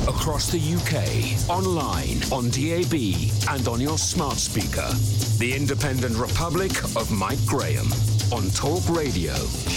across the UK, online, on DAB, and on your smart speaker. The Independent Republic of Mike Graham on Talk Radio.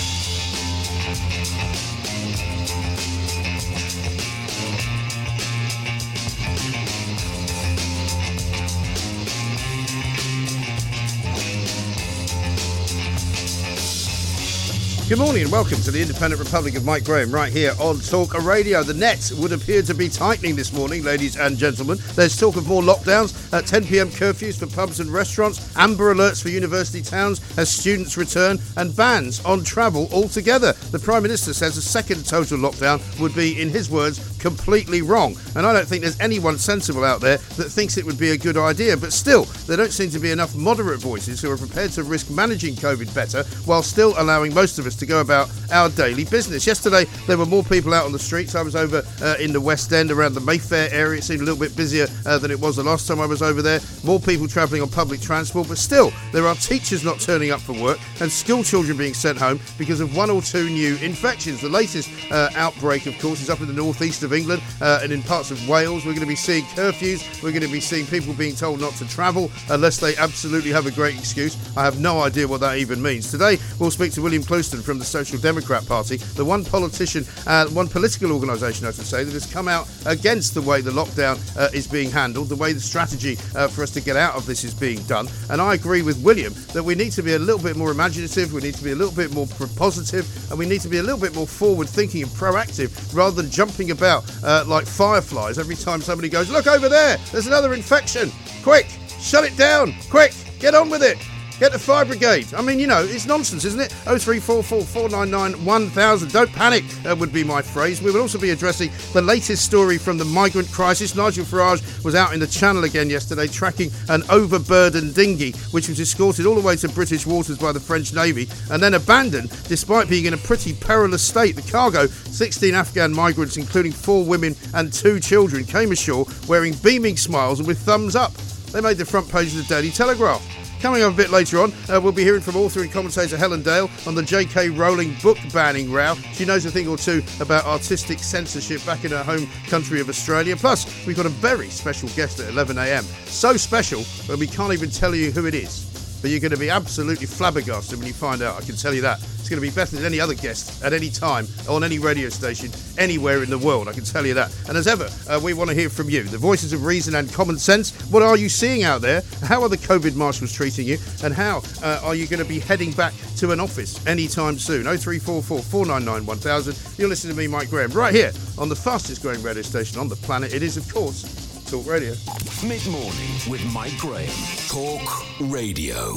Good morning and welcome to the Independent Republic of Mike Graham right here on Talk Radio. The net would appear to be tightening this morning, ladies and gentlemen. There's talk of more lockdowns, at 10 p.m. curfews for pubs and restaurants, amber alerts for university towns as students return, and bans on travel altogether. The Prime Minister says a second total lockdown would be, in his words, completely wrong. And I don't think there's anyone sensible out there that thinks it would be a good idea. But still, there don't seem to be enough moderate voices who are prepared to risk managing COVID better while still allowing most of us to go about our daily business. Yesterday, there were more people out on the streets. I was over in the West End around the Mayfair area. It seemed a little bit busier than it was the last time I was over there. More people travelling on public transport. But still, there are teachers not turning up for work and school children being sent home because of one or two new infections. The latest outbreak, of course, is up in the northeast of England and in parts of Wales. We're going to be seeing curfews. We're going to be seeing people being told not to travel unless they absolutely have a great excuse. I have no idea what that even means. Today, we'll speak to William Clouston from the Social Democrat Party, the one politician, one political organisation, I should say, that has come out against the way the lockdown is being handled, the way the strategy for us to get out of this is being done. And I agree with William that we need to be a little bit more imaginative, we need to be a little bit more positive, and we need to be a little bit more forward-thinking and proactive rather than jumping about like fireflies every time somebody goes, look over there, there's another infection. Quick, shut it down. Quick, get on with it. Get the fire brigade. I mean, you know, it's nonsense, isn't it? 0344 499 1000. Don't panic would be my phrase. We will also be addressing the latest story from the migrant crisis. Nigel Farage was out in the Channel again yesterday tracking an overburdened dinghy which was escorted all the way to British waters by the French Navy and then abandoned despite being in a pretty perilous state. The cargo, 16 Afghan migrants including 4 women and 2 children, came ashore wearing beaming smiles and with thumbs up. They made the front page of the Daily Telegraph. Coming up a bit later on, we'll be hearing from author and commentator Helen Dale on the J.K. Rowling book banning row. She knows a thing or two about artistic censorship back in her home country of Australia. Plus, we've got a very special guest at 11 a.m. So special that we can't even tell you who it is. But you're going to be absolutely flabbergasted when you find out, I can tell you that. It's going to be better than any other guest at any time, on any radio station, anywhere in the world, I can tell you that. And as ever, we want to hear from you, the voices of reason and common sense. What are you seeing out there? How are the COVID marshals treating you? And how are you going to be heading back to an office anytime soon? 0344 499 1000. You're listening to me, Mike Graham, right here on the fastest growing radio station on the planet. It is, of course, Talk Radio. Mid-morning with Mike Graham. Talk Radio.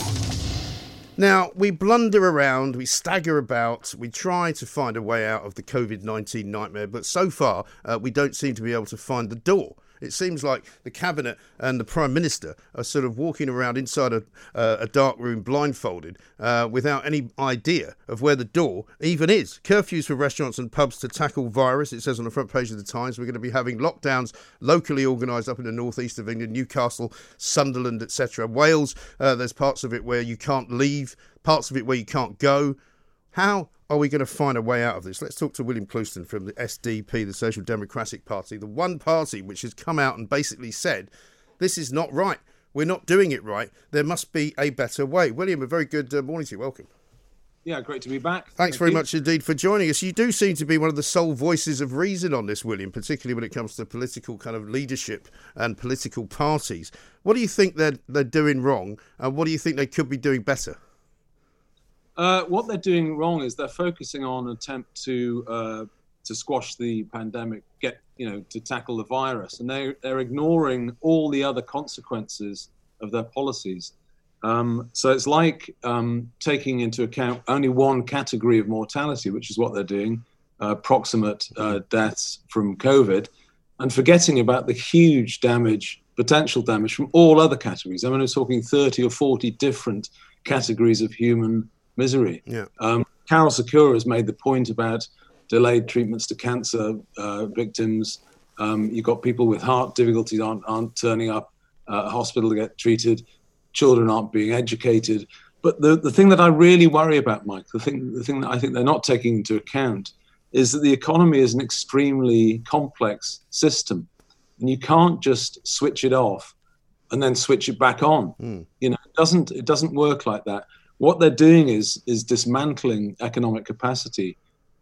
Now, we blunder around, we stagger about, we try to find a way out of the COVID-19 nightmare, but so far we don't seem to be able to find the door. It seems like the Cabinet and the Prime Minister are sort of walking around inside a dark room blindfolded without any idea of where the door even is. Curfews for restaurants and pubs to tackle virus, it says on the front page of the Times. We're going to be having lockdowns locally organised up in the northeast of England, Newcastle, Sunderland, etc. Wales, there's parts of it where you can't leave, parts of it where you can't go. How are we going to find a way out of this? Let's talk to William Clouston from the SDP, the Social Democratic Party, the one party which has come out and basically said, this is not right. We're not doing it right. There must be a better way. William, a very good morning to you. Welcome. Yeah, great to be back. Thanks very much indeed for joining us. You do seem to be one of the sole voices of reason on this, William, particularly when it comes to political kind of leadership and political parties. What do you think they're doing wrong, and what do you think they could be doing better? What they're doing wrong is they're focusing on an attempt to squash the pandemic, to tackle the virus, and they're ignoring all the other consequences of their policies. So it's like taking into account only one category of mortality, which is what they're doing, proximate deaths from COVID, and forgetting about the huge potential damage from all other categories. I mean, we're talking 30 or 40 different categories of human misery. Yeah. Carol Secura has made the point about delayed treatments to cancer victims. You've got people with heart difficulties aren't turning up at hospital to get treated. Children aren't being educated. But the thing that I really worry about, Mike, the thing that I think they're not taking into account is that the economy is an extremely complex system, and you can't just switch it off and then switch it back on. You know, it doesn't work like that. What they're doing is dismantling economic capacity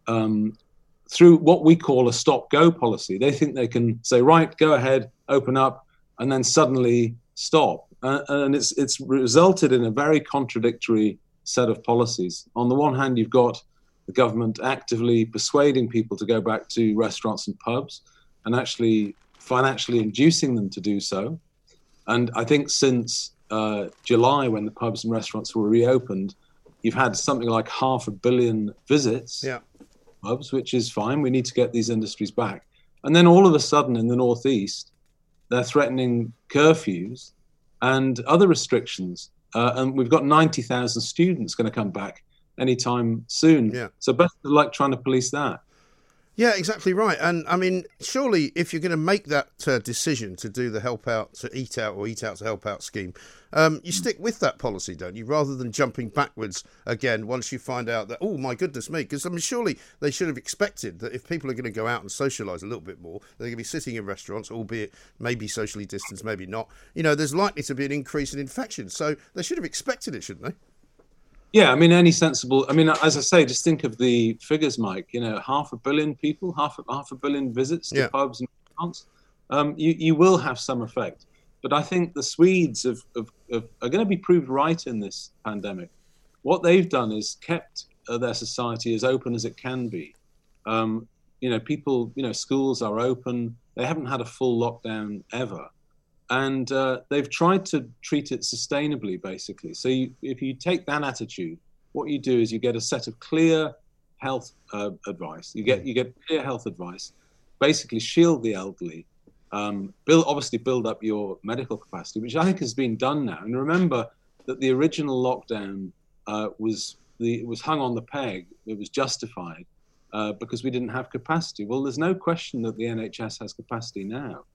through what we call a stop-go policy. They think they can say, right, go ahead, open up, and then suddenly stop. And it's resulted in a very contradictory set of policies. On the one hand, you've got the government actively persuading people to go back to restaurants and pubs and actually financially inducing them to do so. And I think since July, when the pubs and restaurants were reopened, you've had something like 500 million visits to pubs, which is fine. We need to get these industries back. And then all of a sudden in the Northeast, they're threatening curfews and other restrictions. And we've got 90,000 students going to come back anytime soon. Yeah. So best of luck trying to police that. Yeah, exactly right. And I mean, surely if you're going to make that decision to do the help out to eat out or eat out to help out scheme, you stick with that policy, don't you, rather than jumping backwards again once you find out that, oh, my goodness me, because I mean, surely they should have expected that if people are going to go out and socialise a little bit more, they're going to be sitting in restaurants, albeit maybe socially distanced, maybe not. You know, there's likely to be an increase in infections. So they should have expected it, shouldn't they? Yeah, I mean, any sensible. I mean, as I say, just think of the figures, Mike. You know, 500 million people, half a billion visits to pubs and restaurants. You will have some effect, but I think the Swedes are going to be proved right in this pandemic. What they've done is kept their society as open as it can be. You know, people. You know, schools are open. They haven't had a full lockdown ever. And they've tried to treat it sustainably, basically. So if you take that attitude, what you do is you get a set of clear health advice. You get clear health advice. Basically, shield the elderly. Build up your medical capacity, which I think has been done now. And remember that the original lockdown was hung on the peg. It was justified because we didn't have capacity. Well, there's no question that the NHS has capacity now.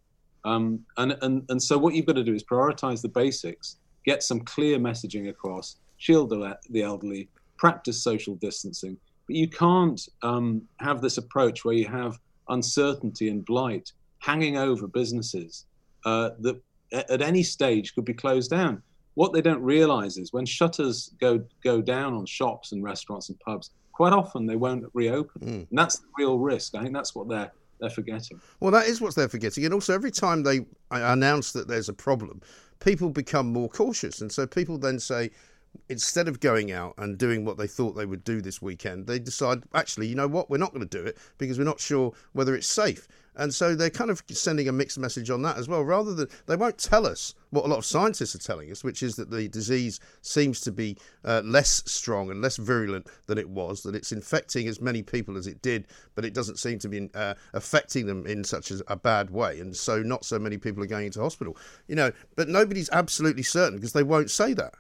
And so what you've got to do is prioritize the basics, get some clear messaging across, shield the elderly, practice social distancing. But you can't have this approach where you have uncertainty and blight hanging over businesses that at any stage could be closed down. What they don't realize is when shutters go down on shops and restaurants and pubs, quite often they won't reopen. And that's the real risk. I think that's what they're forgetting. Well, that is what they're forgetting. And also, every time they announce that there's a problem, people become more cautious. And so people then say, instead of going out and doing what they thought they would do this weekend, they decide, actually, you know what, we're not going to do it because we're not sure whether it's safe. And so they're kind of sending a mixed message on that as well, rather than they won't tell us what a lot of scientists are telling us, which is that the disease seems to be less strong and less virulent than it was, that it's infecting as many people as it did, but it doesn't seem to be affecting them in such a bad way. And so not so many people are going into hospital, you know, but nobody's absolutely certain because they won't say that.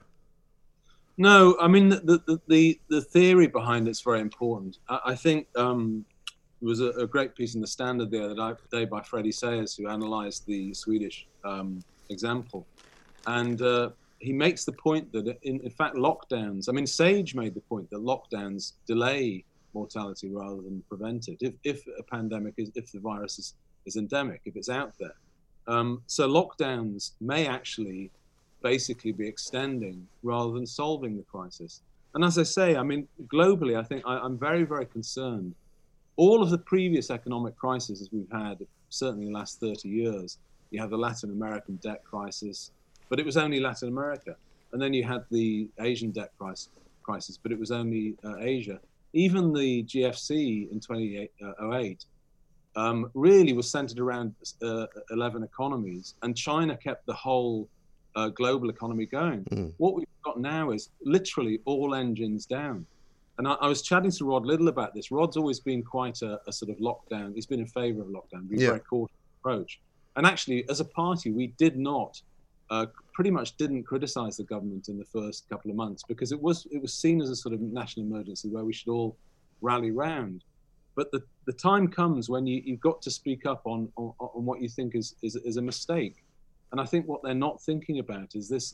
No, I mean, the theory behind it's very important. I think there was a great piece in the Standard the other day by Freddie Sayers, who analysed the Swedish example. And he makes the point that, in fact, lockdowns, I mean, Sage made the point that lockdowns delay mortality rather than prevent it, if a pandemic if the virus is endemic, if it's out there. So lockdowns may actually basically be extending rather than solving the crisis. And as I say, I mean, globally, I think I'm very, very concerned. All of the previous economic crises we've had, certainly in the last 30 years, you have the Latin American debt crisis, but it was only Latin America. And then you had the Asian debt crisis, but it was only Asia. Even the GFC in 2008 really was centered around 11 economies, and China kept the whole global economy going. What we've got now is literally all engines down. And I was chatting to Rod Liddle about this. Rod's always been quite a sort of lockdown. He's been in favour of lockdown, very cautious approach. And actually, as a party, we did not, pretty much didn't criticise the government in the first couple of months because it was seen as a sort of national emergency where we should all rally round. But the time comes when you've got to speak up on what you think is a mistake. And I think what they're not thinking about is this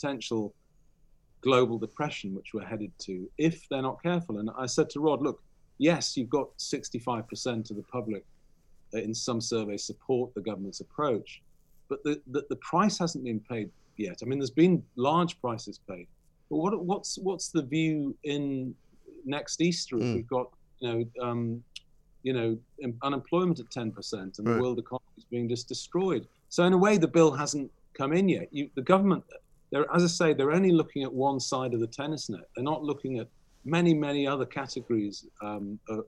potential global depression which we're headed to if they're not careful. And I said to Rod, look, yes, you've got 65% of the public in some surveys support the government's approach, but the price hasn't been paid yet. I mean, there's been large prices paid, but what's the view in next Easter if we've got unemployment at 10% and the world economy is being just destroyed? So in a way, the bill hasn't come in yet. The government, as I say, they're only looking at one side of the tennis net. They're not looking at many other categories of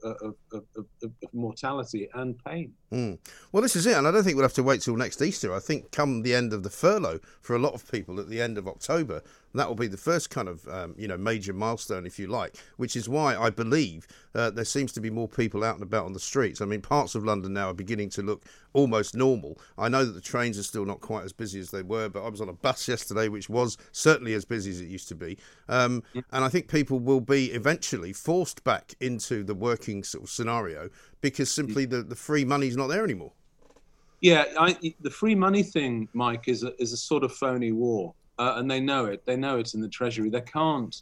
mortality and pain. Well, this is it, and I don't think we'll have to wait till next Easter. I think come the end of the furlough for a lot of people at the end of October, that will be the first kind of major milestone, if you like, which is why I believe there seems to be more people out and about on the streets. I mean, parts of London now are beginning to look almost normal. I know that the trains are still not quite as busy as they were, but I was on a bus yesterday which was certainly as busy as it used to be. And I think people will be eventually forced back into the working sort of scenario because simply the free money's not there anymore. Yeah, the free money thing, Mike, is a sort of phony war. And they know it. They know it in the Treasury. They can't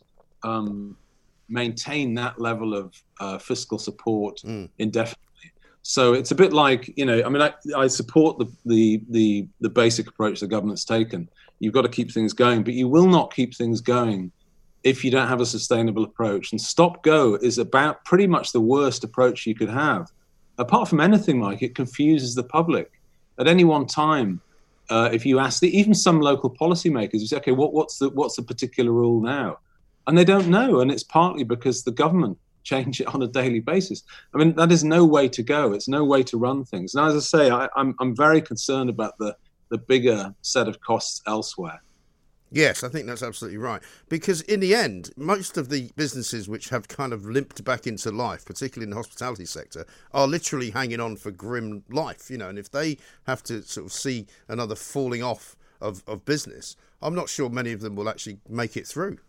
maintain that level of fiscal support indefinitely. So it's a bit like, I support the basic approach the government's taken. You've got to keep things going, but you will not keep things going if you don't have a sustainable approach. And stop-go is about pretty much the worst approach you could have. Apart from anything, Mike, it confuses the public. At any one time, if you ask even some local policymakers, you say, okay, what's the particular rule now? And they don't know. And it's partly because the government change it on a daily basis. I mean, that is no way to go. It's no way to run things. And as I say, I'm very concerned about the bigger set of costs elsewhere. Yes, I think that's absolutely right. Because in the end, most of the businesses which have kind of limped back into life, particularly in the hospitality sector, are literally hanging on for grim life, and if they have to sort of see another falling off of business, I'm not sure many of them will actually make it through.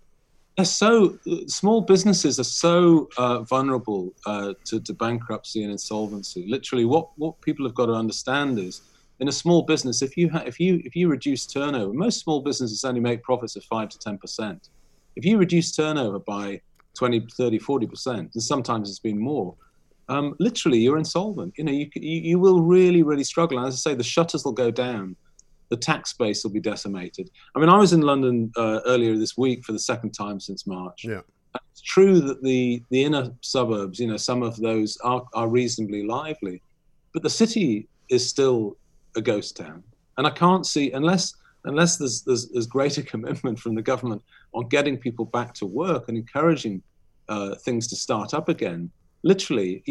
Small businesses are so vulnerable to bankruptcy and insolvency. Literally, what people have got to understand is, in a small business, if you reduce turnover, most small businesses only make profits of 5 to 10%. If you reduce turnover by 20, 30, 40%, and sometimes it's been more, literally you're insolvent. You will really, really struggle. And as I say, the shutters will go down, the tax base will be decimated. I mean, I was in London earlier this week for the second time since March. Yeah. It's true that the inner suburbs, you know, some of those are reasonably lively, but the city is still a ghost town. And I can't see, unless there's greater commitment from the government on getting people back to work and encouraging things to start up again. Literally,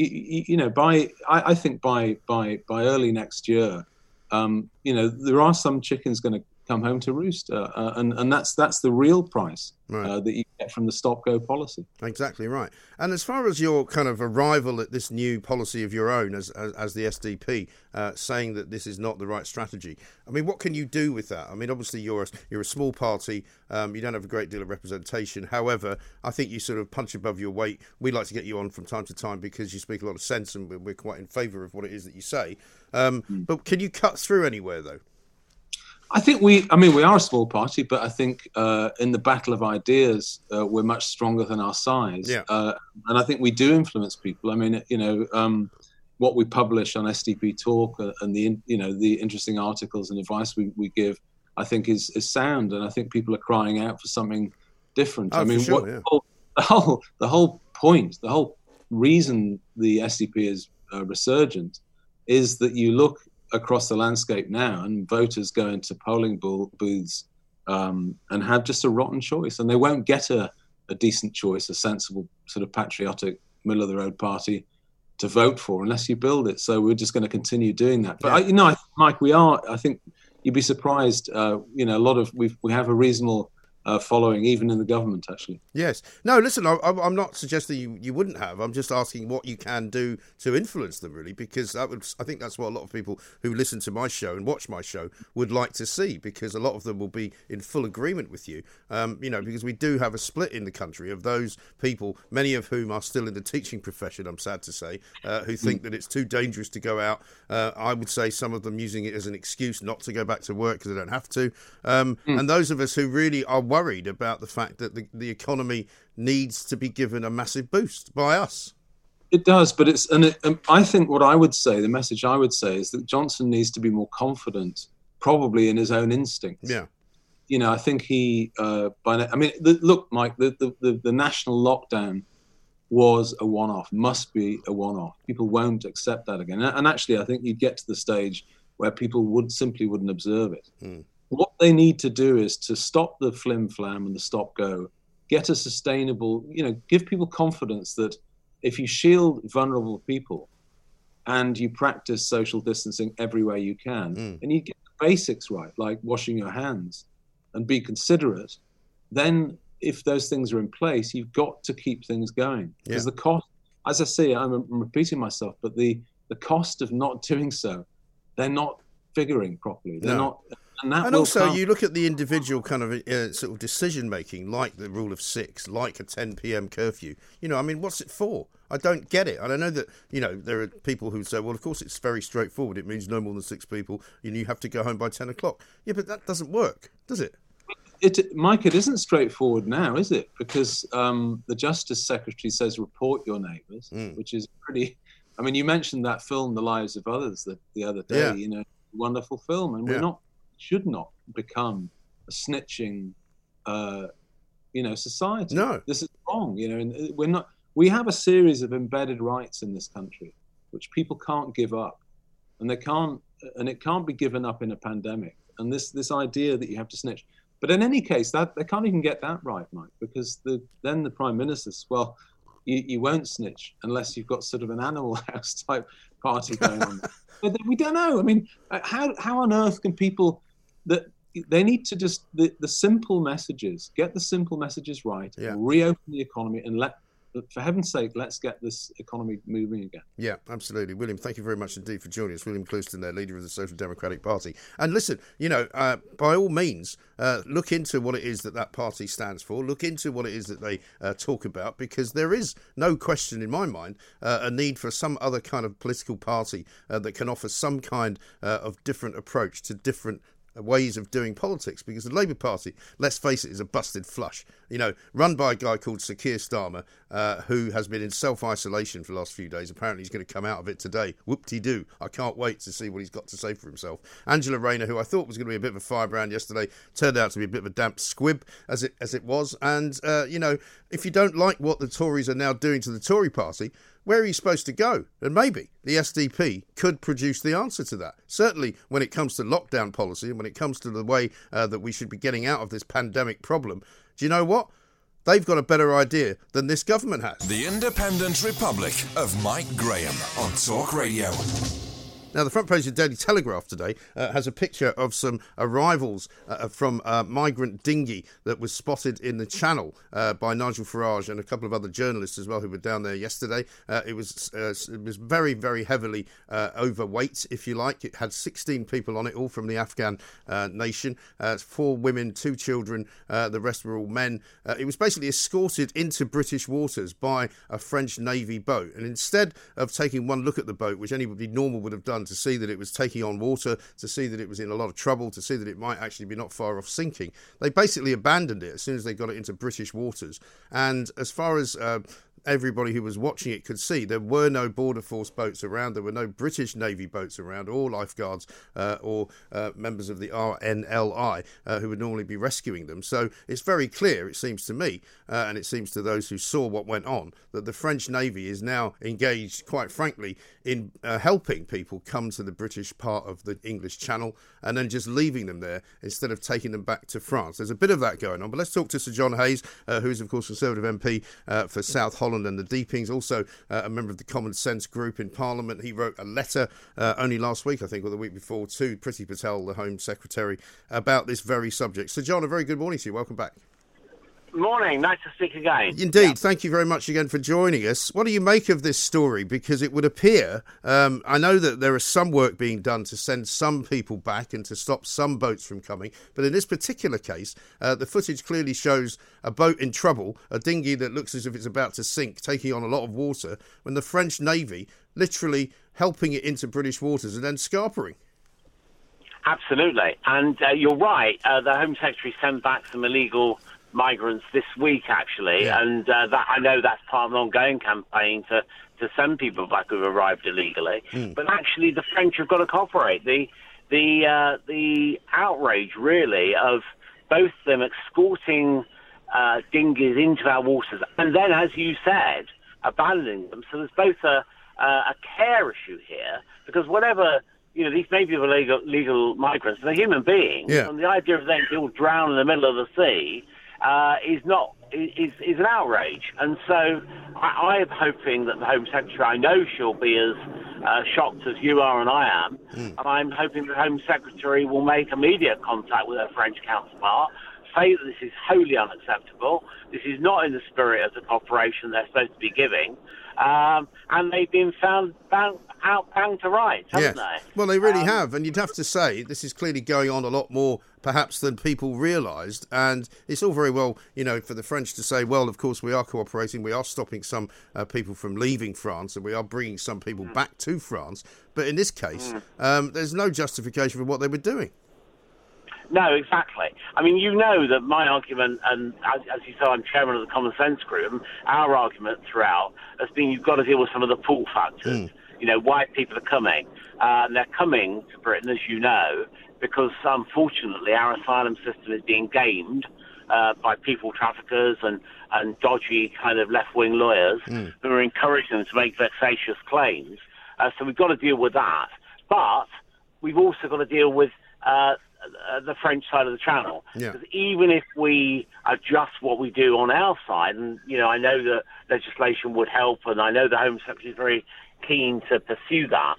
I think by early next year, there are some chickens going to come home to roost, and that's the real price that you get from the stop-go policy. Exactly right. And as far as your kind of arrival at this new policy of your own as the SDP, saying that this is not the right strategy, I mean, what can you do with that? I mean, obviously you're a small party, you don't have a great deal of representation. However, I think you sort of punch above your weight. We like to get you on from time to time because you speak a lot of sense, and we're quite in favour of what it is that you say. But can you cut through anywhere, though? I think we are a small party, but I think in the battle of ideas, we're much stronger than our size. Yeah. And I think we do influence people. I mean, what we publish on SDP Talk and the interesting articles and advice we give, I think is sound. And I think people are crying out for something different. Oh, I mean, for sure, the whole point, the whole reason the SDP is resurgent is that you look across the landscape now and voters go into polling booths and have just a rotten choice, and they won't get a decent choice, a sensible sort of patriotic middle of the road party to vote for unless you build it. So we're just going to continue doing that. But Mike, I think you'd be surprised, a lot of we have a reasonable following even in the government, actually. Yes. No, listen, I'm not suggesting you wouldn't have. I'm just asking what you can do to influence them, really, because I think that's what a lot of people who listen to my show and watch my show would like to see, because a lot of them will be in full agreement with you, because we do have a split in the country of those people, many of whom are still in the teaching profession, I'm sad to say, who think that it's too dangerous to go out. I would say some of them using it as an excuse not to go back to work because they don't have to. And those of us who really are worried about the fact that the economy needs to be given a massive boost by us. It does, but I think what I would say, the message I would say, is that Johnson needs to be more confident, probably in his own instincts. Yeah. I think he. Look, Mike, the national lockdown was a one-off. Must be a one-off. People won't accept that again. And actually, I think you'd get to the stage where people wouldn't observe it. What they need to do is to stop the flim-flam and the stop-go, get a sustainable, give people confidence that if you shield vulnerable people and you practice social distancing everywhere you can, and you get the basics right, like washing your hands and be considerate, then if those things are in place, you've got to keep things going. Because the cost, as I say, I'm repeating myself, but the cost of not doing so, they're not figuring properly. They're not. And also, you look at the individual kind of sort of decision-making, like the rule of 6, like a 10 p.m. curfew. What's it for? I don't get it. And I know that, there are people who say, well, of course, it's very straightforward. It means no more than 6 people, and you have to go home by 10 o'clock. Yeah, but that doesn't work, does it? Mike, it isn't straightforward now, is it? Because the Justice Secretary says report your neighbours, which is pretty... you mentioned that film, The Lives of Others, the other day, wonderful film. And should not become a snitching, society. No. This is wrong, and we're not... We have a series of embedded rights in this country, which people can't give up. And it can't be given up in a pandemic. And this idea that you have to snitch... But in any case, that they can't even get that right, Mike, because then the Prime Minister says, well, you won't snitch unless you've got sort of an Animal House type party going on. But we don't know. How on earth can people... They need to just... The simple messages, get the simple messages right, reopen the economy, and for heaven's sake, let's get this economy moving again. Yeah, absolutely. William, thank you very much indeed for joining us. William Clouston there, leader of the Social Democratic Party. And listen, by all means, look into what it is that party stands for. Look into what it is that they talk about, because there is no question in my mind a need for some other kind of political party that can offer some kind of different approach to different ways of doing politics, because the Labour Party, let's face it, is a busted flush. Run by a guy called Sir Keir Starmer, who has been in self-isolation for the last few days. Apparently he's going to come out of it today. Whoop-de-doo. I can't wait to see what he's got to say for himself. Angela Rayner, who I thought was going to be a bit of a firebrand yesterday, turned out to be a bit of a damp squib, as it was. And, if you don't like what the Tories are now doing to the Tory party, where are you supposed to go? And maybe the SDP could produce the answer to that. Certainly when it comes to lockdown policy and when it comes to the way that we should be getting out of this pandemic problem, do you know what? They've got a better idea than this government has. The Independent Republic of Mike Graham on Talk Radio. Now, the front page of the Daily Telegraph today has a picture of some arrivals from a migrant dinghy that was spotted in the Channel by Nigel Farage and a couple of other journalists as well who were down there yesterday. It was very, very heavily overweight, if you like. It had 16 people on it, all from the Afghan nation, 4 women, 2 children, the rest were all men. It was basically escorted into British waters by a French Navy boat. And instead of taking one look at the boat, which anybody normal would have done, to see that it was taking on water, to see that it was in a lot of trouble, to see that it might actually be not far off sinking, they basically abandoned it as soon as they got it into British waters. And as far as everybody who was watching it could see, there were no Border Force boats around, there were no British Navy boats around, or lifeguards or members of the RNLI who would normally be rescuing them. So it's very clear, it seems to me, and it seems to those who saw what went on, that the French Navy is now engaged, quite frankly, in helping people come to the British part of the English Channel and then just leaving them there instead of taking them back to France. There's a bit of that going on, but let's talk to Sir John Hayes, who is, of course, Conservative MP for South Holland and the Deepings, also a member of the Common Sense group in Parliament. He wrote a letter only last week, I think, or the week before, to Priti Patel, the Home Secretary, about this very subject. Sir John, a very good morning to you. Welcome back. Morning, nice to speak again. Indeed, Thank you very much again for joining us. What do you make of this story? Because it would appear, I know that there is some work being done to send some people back and to stop some boats from coming, but in this particular case, the footage clearly shows a boat in trouble, a dinghy that looks as if it's about to sink, taking on a lot of water, when the French Navy literally helping it into British waters and then scarpering. Absolutely, and you're right, the Home Secretary sent back some illegal migrants this week, actually, and that I know that's part of an ongoing campaign to send people back who've arrived illegally. But actually, the French have got to cooperate. The outrage, really, of both them escorting dinghies into our waters and then, as you said, abandoning them. So there's both a care issue here, because whatever, these may be legal migrants, they're human beings, and the idea of them all drown in the middle of the sea is an outrage. And so I am hoping that the Home Secretary, I know she'll be as shocked as you are and I am, and I'm hoping the Home Secretary will make immediate contact with her French counterpart, say that this is wholly unacceptable, this is not in the spirit of the cooperation they're supposed to be giving, and they've been found to rights, haven't they? Well, they really have, and you'd have to say this is clearly going on a lot more perhaps than people realised, and it's all very well, for the French to say, well, of course we are cooperating, we are stopping some people from leaving France, and we are bringing some people back to France, but in this case, there's no justification for what they were doing. No, exactly. I mean, that my argument, and as you said, I'm chairman of the Common Sense Group, and our argument throughout has been you've got to deal with some of the pull factors. Why people are coming. And they're coming to Britain, as you know, because unfortunately our asylum system is being gamed by people traffickers and dodgy kind of left-wing lawyers who are encouraging them to make vexatious claims. So we've got to deal with that. But we've also got to deal with the French side of the channel. Because even if we adjust what we do on our side, and I know that legislation would help, and I know the Home Secretary is very keen to pursue that,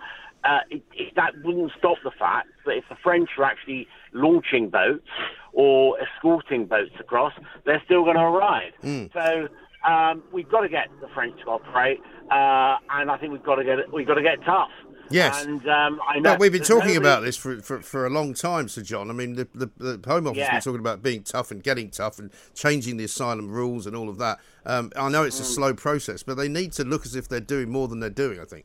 that wouldn't stop the fact that if the French are actually launching boats or escorting boats across, they're still going to arrive. So we've got to get the French to operate, and I think we've got to get tough. Yes, and I know we've been talking about this for a long time, Sir John. I mean, the Home Office has been talking about being tough and getting tough and changing the asylum rules and all of that. I know it's a slow process, but they need to look as if they're doing more than they're doing, I think.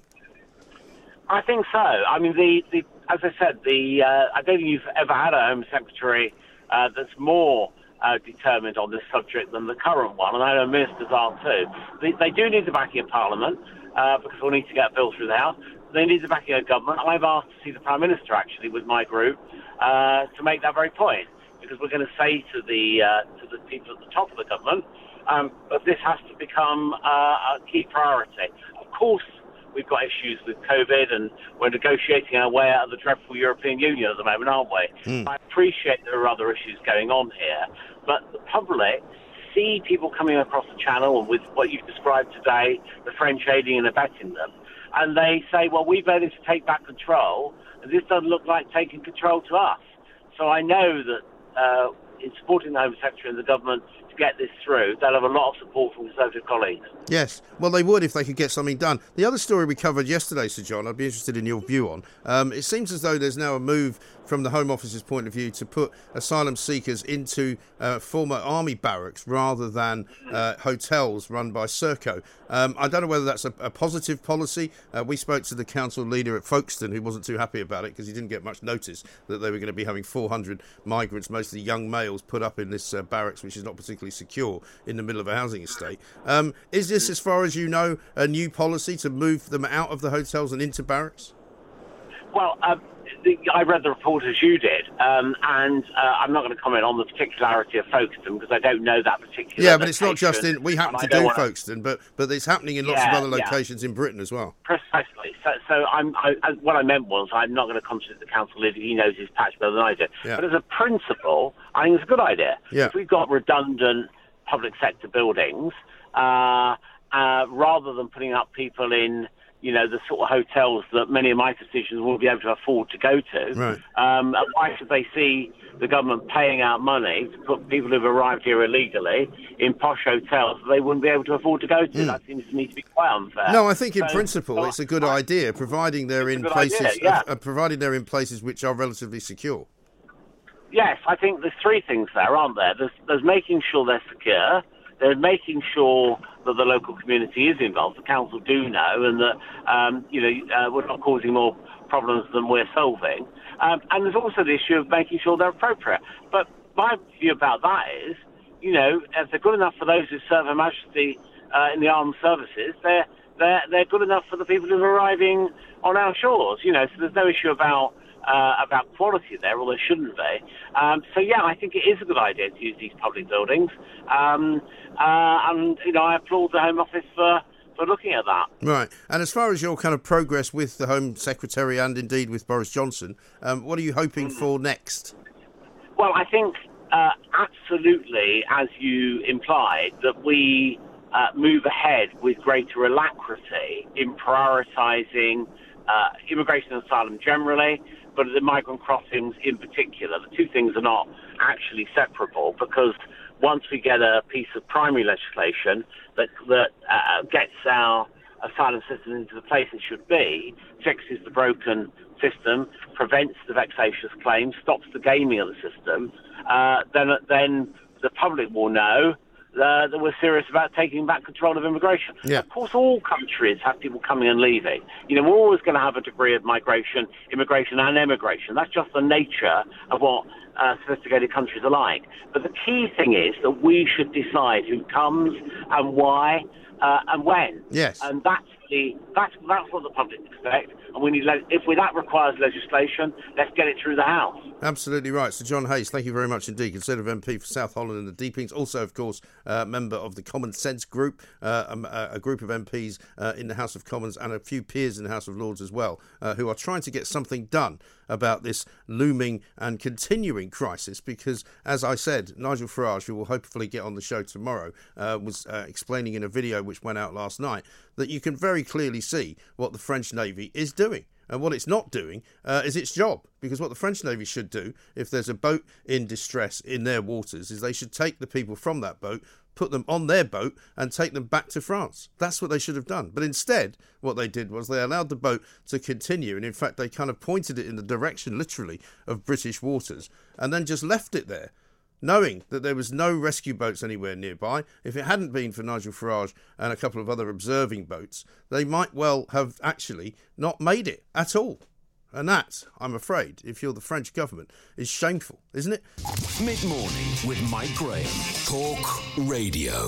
I think so. I mean, as I said, I don't think you've ever had a Home Secretary that's more determined on this subject than the current one, and I know ministers are too. They do need the backing of Parliament because we'll need to get a bill through the House. They need the backing of government. I've asked to see the Prime Minister, actually, with my group, to make that very point, because we're going to say to the people at the top of the government that this has to become a key priority. Of course, we've got issues with COVID, and we're negotiating our way out of the dreadful European Union at the moment, aren't we? I appreciate there are other issues going on here, but the public see people coming across the channel, and with what you've described today, the French aiding and abetting them, and they say, well, we voted to take back control, and this doesn't look like taking control to us. So I know that in supporting the Home Secretary and the government to get this through, they'll have a lot of support from Conservative colleagues. Yes, well, they would if they could get something done. The other story we covered yesterday, Sir John, I'd be interested in your view on. It seems as though there's now a move from the Home Office's point of view to put asylum seekers into former army barracks rather than hotels run by Serco. I don't know whether that's a positive policy. We spoke to the council leader at Folkestone, who wasn't too happy about it because he didn't get much notice that they were going to be having 400 migrants, mostly young males, put up in this barracks, which is not particularly secure in the middle of a housing estate. Is this, as far as you know, a new policy to move them out of the hotels and into barracks? Well, I read the report as you did, and I'm not going to comment on the particularity of Folkestone because I don't know that particular Yeah, but location, it's not just in... We happen to do Folkestone, but it's happening in lots of other locations in Britain as well. Precisely. So what I meant was I'm not going to contradict the council leader. He knows his patch better than I do. Yeah. But as a principle, I think it's a good idea. Yeah. If we've got redundant public sector buildings, rather than putting up people in... the sort of hotels that many of my decisions will be able to afford to go to. Right. Why should they see the government paying out money to put people who've arrived here illegally in posh hotels that they wouldn't be able to afford to go to? That seems to me to be quite unfair. No, I think in principle it's a good idea, providing they're in places, provided they're in places which are relatively secure. Yes, I think there's three things there, aren't there? There's making sure they're secure. They're making sure that the local community is involved. The council do know, and that we're not causing more problems than we're solving. And there's also the issue of making sure they're appropriate. But my view about that is, if they're good enough for those who serve Her Majesty in the armed services, they're good enough for the people who are arriving on our shores. So there's no issue about quality there, or there shouldn't be. I think it is a good idea to use these public buildings. I applaud the Home Office for looking at that. Right. And as far as your kind of progress with the Home Secretary and indeed with Boris Johnson, what are you hoping for next? Well, I think absolutely, as you implied, that we move ahead with greater alacrity in prioritising immigration and asylum generally, but the migrant crossings in particular. The two things are not actually separable, because once we get a piece of primary legislation that gets our asylum system into the place it should be, fixes the broken system, prevents the vexatious claims, stops the gaming of the system, then the public will know that we're serious about taking back control of immigration. Yeah. Of course, all countries have people coming and leaving. We're always going to have a degree of migration, immigration and emigration. That's just the nature of what sophisticated countries are like. But the key thing is that we should decide who comes and why and when. Yes. And that's what the public expect. And we need, if that requires legislation, let's get it through the House. Absolutely right. Sir John Hayes, thank you very much indeed. Conservative MP for South Holland and the Deepings. Also, of course, member of the Common Sense Group, a group of MPs in the House of Commons and a few peers in the House of Lords as well, who are trying to get something done about this looming and continuing crisis, because, as I said, Nigel Farage, who will hopefully get on the show tomorrow, was explaining in a video which went out last night that you can very clearly see what the French Navy is doing. And what it's not doing is its job, because what the French Navy should do, if there's a boat in distress in their waters, is they should take the people from that boat, put them on their boat and take them back to France. That's what they should have done. But instead, what they did was they allowed the boat to continue, and in fact they kind of pointed it in the direction, literally, of British waters, and then just left it there, knowing that there was no rescue boats anywhere nearby. If it hadn't been for Nigel Farage and a couple of other observing boats, they might well have actually not made it at all. And that, I'm afraid, if you're the French government, is shameful, isn't it? Mid-morning with Mike Graham. Talk Radio.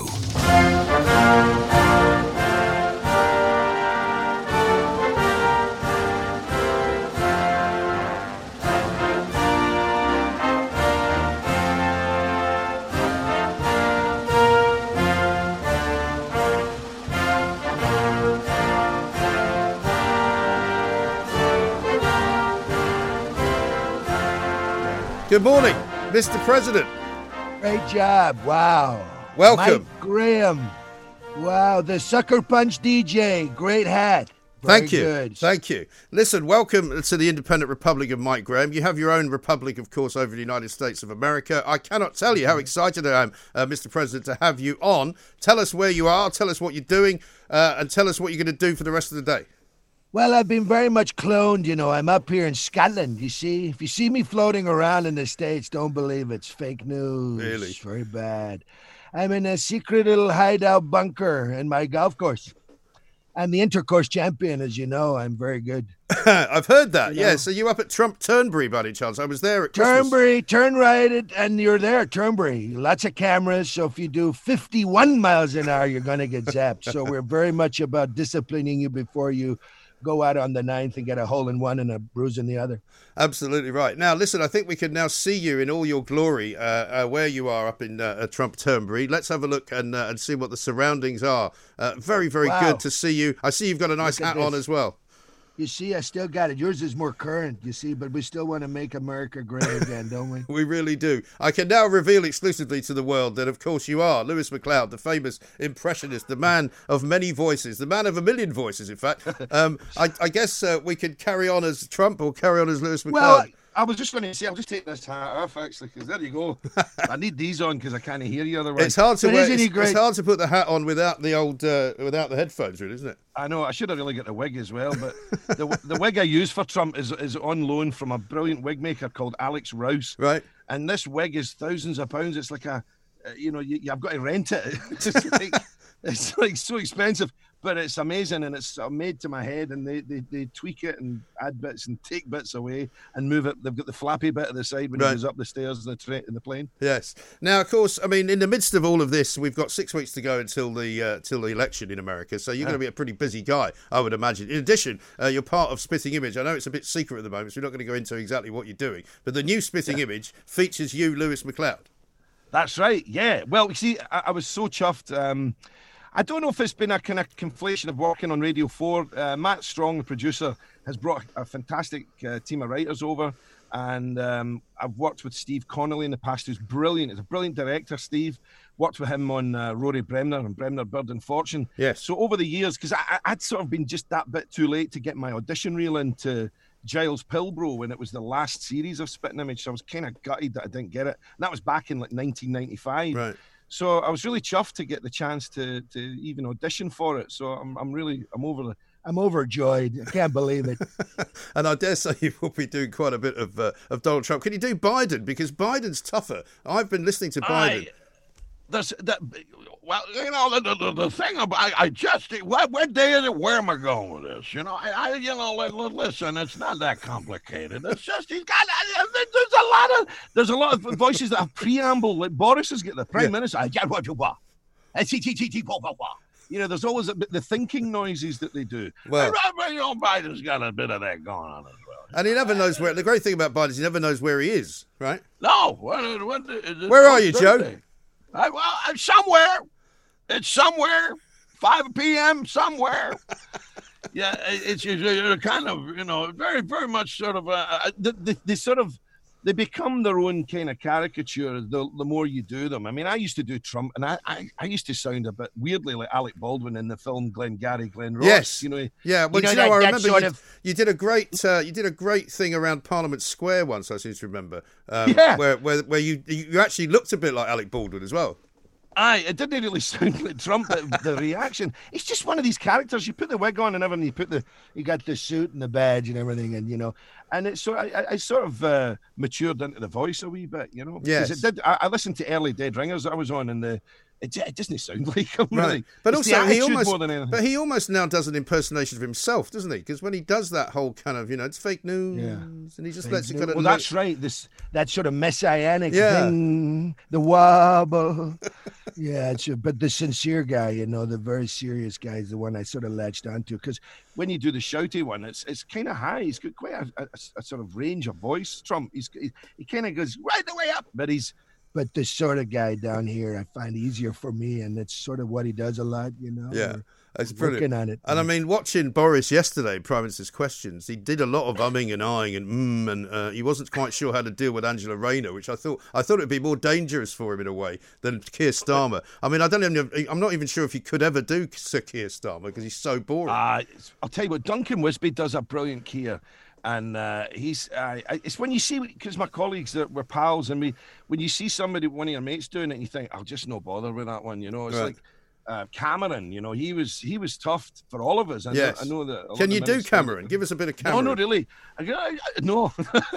Good morning, Mr. President. Great job. Wow. Welcome. Mike Graham. Wow. The Sucker Punch DJ. Great hat. Thank you. Good. Thank you. Listen, welcome to the Independent Republic of Mike Graham. You have your own republic, of course, over the United States of America. I cannot tell you how excited I am, Mr. President, to have you on. Tell us where you are, tell us what you're doing, and tell us what you're going to do for the rest of the day. Well, I've been very much cloned, I'm up here in Scotland, you see. If you see me floating around in the States, don't believe it's fake news. Really? It's very bad. I'm in a secret little hideout bunker in my golf course. I'm the intercourse champion, as you know. I'm very good. I've heard that, yes. So you up at Trump Turnberry, by any chance? I was there at Christmas. Turnberry, turn right, and you're there at Turnberry. Lots of cameras, so if you do 51 miles an hour, you're going to get zapped. So we're very much about disciplining you before you go out on the ninth and get a hole in one and a bruise in the other. Absolutely right. Now, listen, I think we can now see you in all your glory where you are up in Trump Turnberry. Let's have a look and see what the surroundings are. Very, very good to see you. I see you've got a nice hat on as well. You see, I still got it. Yours is more current, you see, but we still want to make America great again, don't we? We really do. I can now reveal exclusively to the world that, of course, you are Lewis MacLeod, the famous impressionist, the man of many voices, the man of a million voices, in fact. I guess we could carry on as Trump or carry on as Lewis MacLeod. Well, I was just going to say, I'll just take this hat off, actually, because there you go. I need these on because I can't hear you otherwise. It's hard to wear. It's hard to put the hat on without the old without the headphones, really, isn't it? I know. I should have really got the wig as well, but the wig I use for Trump is on loan from a brilliant wig maker called Alex Rouse. Right. And this wig is thousands of pounds. It's like I've got to rent it. It's like so expensive. But it's amazing, and it's made to my head, and they tweak it and add bits and take bits away and move it. They've got the flappy bit at the side when he goes up the stairs in the plane. Yes. Now, of course, I mean, in the midst of all of this, we've got 6 weeks to go until the election in America, so you're going to be a pretty busy guy, I would imagine. In addition, you're part of Spitting Image. I know it's a bit secret at the moment, so we're not going to go into exactly what you're doing, but the new Spitting Image features you, Lewis MacLeod. That's right, yeah. Well, you see, I was so chuffed. I don't know if it's been a kind of conflation of working on Radio 4. Matt Strong, the producer, has brought a fantastic team of writers over, and I've worked with Steve Connolly in the past, who's brilliant. He's a brilliant director, Steve. Worked with him on Rory Bremner and Bremner, Bird and Fortune. Yes. So over the years, because I'd sort of been just that bit too late to get my audition reel into Giles Pilbrow when it was the last series of Spitting Image, so I was kind of gutted that I didn't get it. And that was back in like 1995. Right. So I was really chuffed to get the chance to even audition for it. So I'm overjoyed. I can't believe it. And I dare say you will be doing quite a bit of Donald Trump. Can you do Biden? Because Biden's tougher. I've been listening to Biden. Well, you know, the thing about what day is it? Where am I going with this? You know, listen, it's not that complicated. It's just there's a lot of voices that have preamble. Like Boris has got the Prime Minister. You know, there's always the thinking noises that they do. Well, you know, Biden's got a bit of that going on as well. And he never knows where. The great thing about Biden is he never knows where he is, right? No. Where are you, Joe? Somewhere. It's somewhere. 5 p.m. somewhere. Yeah, it's kind of, you know, very, very much sort of they become their own kind of caricature the more you do them. I mean, I used to do Trump, and I used to sound a bit weirdly like Alec Baldwin in the film Glengarry Glen Ross. Yes, you know. Yeah, well, I remember you did a great thing around Parliament Square once. I seem to remember. Where you actually looked a bit like Alec Baldwin as well. It didn't really sound like Trump. The reaction. It's just one of these characters. You put the wig on and everything. You got the suit and the badge and everything, and you know. And it's so I sort of matured into the voice a wee bit, you know. Yes. It did. I listened to early Dead Ringers that I was on, and it doesn't sound like him, right. Really. But it's also, he almost now does an impersonation of himself, doesn't he? Because when he does that whole kind of, you know, it's fake news, and he just lets it kind of. Well, that's right. That sort of messianic thing, the wobble. But the sincere guy, you know, the very serious guy is the one I sort of latched onto. Because when you do the shouty one, it's kind of high. He's got quite a sort of range of voice. Trump, he kind of goes right the way up, But the sort of guy down here, I find easier for me, and it's sort of what he does a lot, you know. Yeah, it's brilliant. Working on it. And I mean, watching Boris yesterday, Prime Minister's Questions, he did a lot of umming and ahhing and he wasn't quite sure how to deal with Angela Rayner, which I thought it'd be more dangerous for him in a way than Keir Starmer. I mean, I'm not even sure if he could ever do Sir Keir Starmer because he's so boring. I'll tell you what, Duncan Wisby does a brilliant Keir. And it's when you see, because my colleagues that were pals, and when you see somebody, one of your mates doing it, and you think, I'll just no bother with that one, you know. It's like Cameron, you know, he was tough for all of us. I know that. Can you do Cameron? Give us a bit of Cameron. No, not really. No.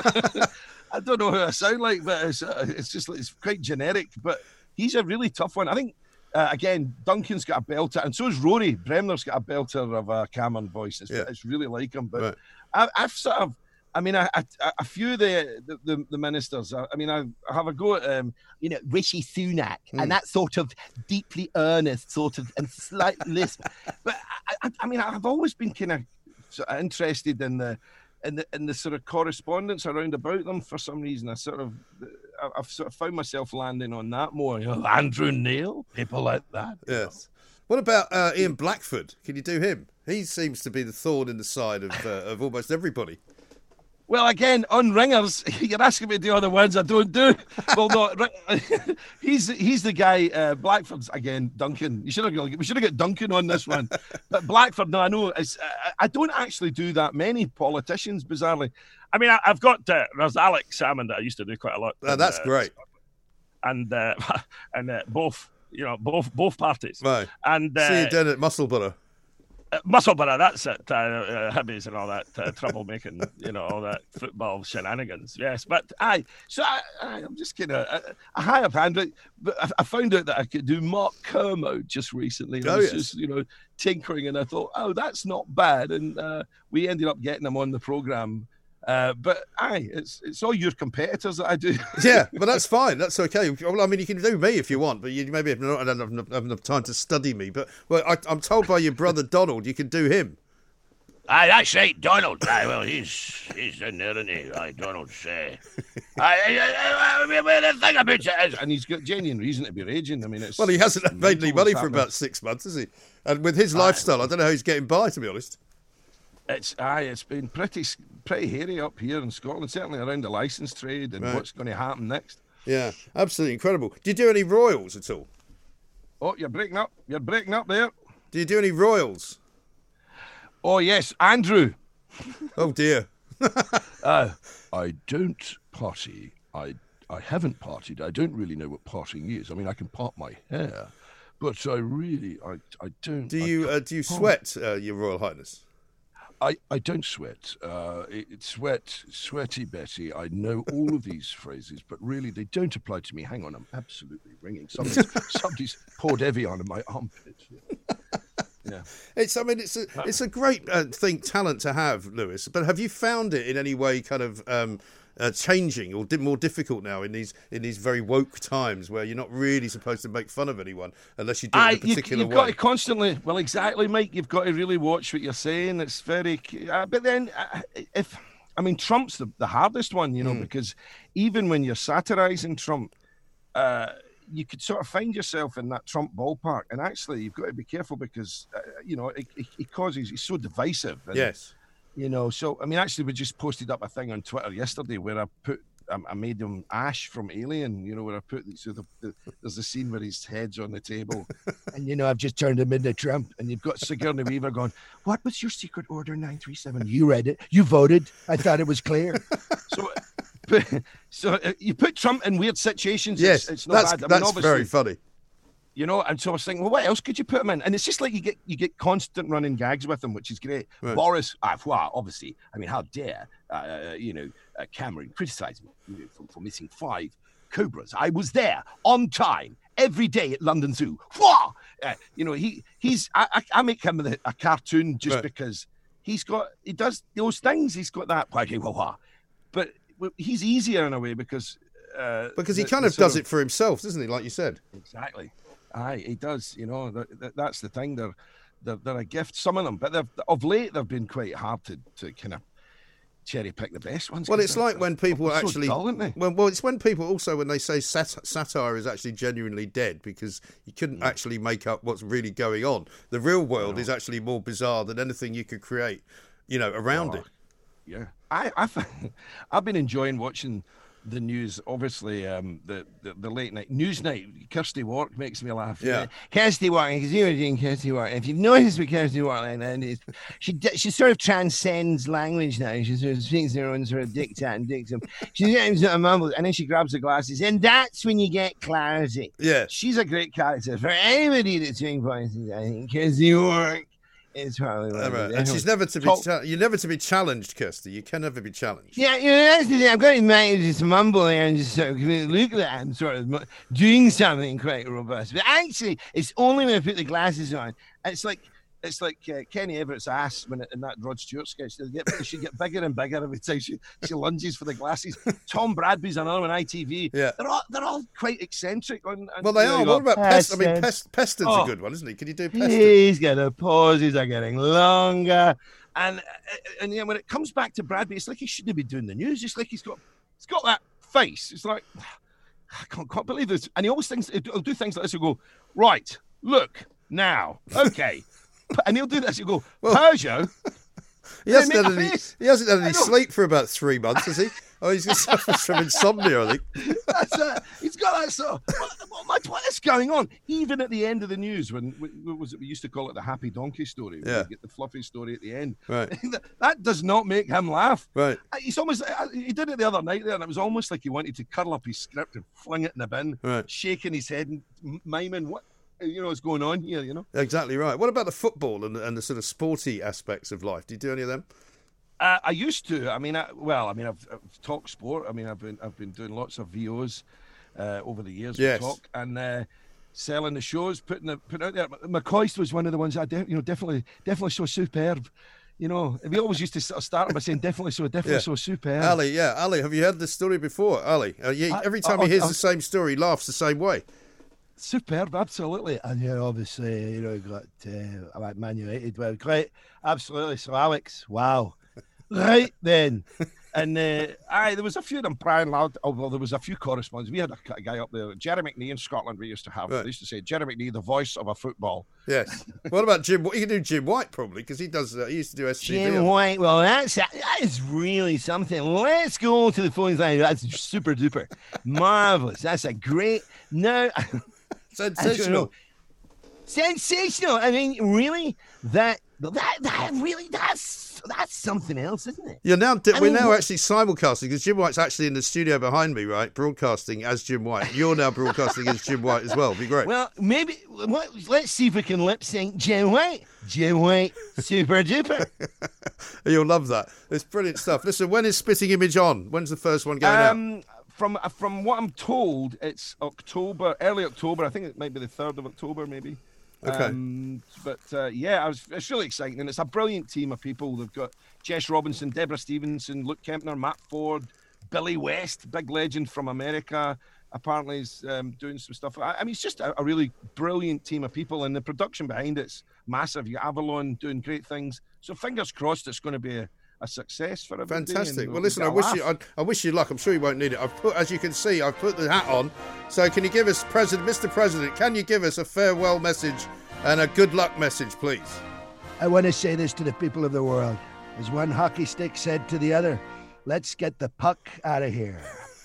I don't know who I sound like, but it's just it's quite generic. But he's a really tough one. I think. Again, Duncan's got a belter, and so is Rory. Bremner's got a belter of a Cameron voice. It's really like him. But I've sort of, I mean, a few of the ministers. I mean, I have a go at, Rishi Sunak, and that sort of deeply earnest sort of and slight lisp. But I mean, I've always been kind of interested in the sort of correspondence around about them for some reason. I've sort of found myself landing on that more. You know, Andrew Neil, people like that. Yes. What about Ian Blackford? Can you do him? He seems to be the thorn in the side of almost everybody. Well, again, on ringers, you're asking me to do other ones I don't do. Well, no, he's the guy. Blackford's again. Duncan. We should have got Duncan on this one. But Blackford, no, I know. I don't actually do that many politicians, bizarrely. I mean, I've got there's Alex Salmond that I used to do quite a lot. That's great. And both parties. Right. And see you down at Musselburgh. Musselburgh, that's it. Hibbies and all that troublemaking, all that football shenanigans. Yes, but I'm just kind of a high up hand. But I found out that I could do Mark Kermode just recently. I was just, tinkering, and I thought, that's not bad. And we ended up getting him on the programme. But it's all your competitors that I do. Yeah, but that's fine. That's okay. Well, I mean, you can do me if you want, but you maybe have not have enough time to study me. But I'm told by your brother Donald you can do him. Aye, that's right, Donald. Aye, well, he's in there, isn't he? Aye, Donald's. The thing about it is, and he's got genuine reason to be raging. I mean, well, he hasn't made any money for about 6 months, has he? And with his lifestyle, I don't know how he's getting by, to be honest. It's been pretty hairy up here in Scotland, certainly around the licence trade and what's going to happen next. Yeah, absolutely incredible. Do you do any royals at all? Oh, you're breaking up. You're breaking up there. Do you do any royals? Oh, yes, Andrew. Oh, dear. I don't party. I haven't partied. I don't really know what partying is. I mean, I can part my hair, but I don't. Do you sweat, Your Royal Highness? I don't sweat. It's sweaty Betty. I know all of these phrases, but really they don't apply to me. Hang on, I'm absolutely ringing. Somebody's poured Evian on my armpit. Yeah. It's a great talent to have, Lewis. But have you found it in any way kind of changing or more difficult now in these very woke times where you're not really supposed to make fun of anyone unless you do it in a particular way? You've got to constantly, well, exactly, Mike. You've got to really watch what you're saying. It's very, but then Trump's the hardest one, because even when you're satirising Trump, you could sort of find yourself in that Trump ballpark, and actually you've got to be careful because he's so divisive. And, yes. So I mean, actually, we just posted up a thing on Twitter yesterday where I made him Ash from Alien. Where I put there's a scene where his head's on the table, and I've just turned him into Trump, and you've got Sigourney Weaver going, "What was your secret order 937?" You read it, you voted. I thought it was clear. So you put Trump in weird situations. Yes, it's not bad. That's very funny. And so I was thinking, well, what else could you put him in? And it's just like you get constant running gags with him, which is great. Right. Boris, obviously, I mean, how dare Cameron criticise me for missing 5 cobras? I was there on time every day at London Zoo. I make him a cartoon just because he does those things. He's got that, but he's easier in a way because he kind of does it for himself, doesn't he? Like you said, exactly. Aye, he does. That's the thing. They're a gift, some of them, but of late they've been quite hard to kind of cherry pick the best ones. Well, it's like when people actually. So dull, aren't they? Well, it's when people also when they say satire is actually genuinely dead because you couldn't actually make up what's really going on. The real world is actually more bizarre than anything you could create, around it. Yeah, I've been enjoying watching the news. Obviously, the late night news night. Kirsty Wark makes me laugh. Yeah, Kirsty Wark. Because you were doing Kirsty Wark. If you've noticed with Kirsty Wark, she sort of transcends language now. She sort of speaks their own sort of dictate and dictum. She sort of mumbles, and then she grabs the glasses, and that's when you get clarity. Yeah, she's a great character for anybody that's doing voices. I think Kirsty Wark. It's probably right. And she's never to be you're never to be challenged, Kirsty. You can never be challenged. Yeah, that's the thing. I've got to admit, just mumble there and just sort of look at I'm sort of doing something quite robust. But actually, it's only when I put the glasses on. It's like Kenny Everett's ass in that Rod Stewart sketch. She get bigger and bigger every time she lunges for the glasses. Tom Bradby's another one, ITV. Yeah, they're all quite eccentric. Well, they are. What about Pest? I mean, Peston's a good one, isn't he? Can you do Peston? He's got the pauses are getting longer, and when it comes back to Bradby, it's like he shouldn't be doing the news. It's like he's got that face. It's like I can't believe this. And he always thinks he'll do things like this. He'll go, right, look now, okay. And he'll do this. He'll go, Peugeot. He hasn't had any sleep for about 3 months, has he? Oh, he's suffers from insomnia, I think. He's got that sort of, what is going on? Even at the end of the news, when we used to call it the happy donkey story. Yeah. We get the fluffy story at the end. Right. That does not make him laugh. Right. He did it the other night there, and it was almost like he wanted to curl up his script and fling it in the bin, right. shaking his head and miming, is going on here, Exactly right. What about the football and the sort of sporty aspects of life? Do you do any of them? I used to. I've talked sport. I've been doing lots of VOs over the years. Yes. Talk and selling the shows, putting out there. McCoist was one of the ones I definitely so superb. We always used to sort of start by saying definitely so superb. Ali, have you heard this story before, Ali? Every time he hears the same story, he laughs the same way. Superb, absolutely. And obviously, got Man United. Well, great, absolutely. So Alex, wow, right then. And there was a few of them prying loud. Although there was a few correspondents. We had a guy up there, Jerry McNee in Scotland. We used to have. Right. They used to say Jerry McNee, the voice of a football. Yes. What about Jim? You can do Jim White probably because he does. He used to do STV. Jim White. Well, that is really something. Let's go to the phone line. That's super duper, marvelous. That's a great. No. Sensational. Sensational. I mean, really, that's something else, isn't it? We're now actually simulcasting because Jim White's actually in the studio behind me, right? Broadcasting as Jim White. You're now broadcasting as Jim White as well. It'd be great. Well, maybe let's see if we can lip sync Jim White. Jim White, super duper. You'll love that. It's brilliant stuff. Listen, when is Spitting Image on? When's the first one going out? From what I'm told, it's October, early October. I think it might be the 3rd of October, maybe. Okay. It's really exciting, and it's a brilliant team of people. They've got Jess Robinson, Deborah Stevenson, Luke Kempner, Matt Ford, Billy West, big legend from America. Apparently, is doing some stuff. I mean, it's just a really brilliant team of people, and the production behind it's massive. You got Avalon doing great things. So fingers crossed, it's going to be a success for everybody. Fantastic. Well, listen, I wish you luck. I'm sure you won't need it. As you can see, I've put the hat on. So can you give us, Mr. President, can you give us a farewell message and a good luck message, please? I want to say this to the people of the world. As one hockey stick said to the other, let's get the puck out of here.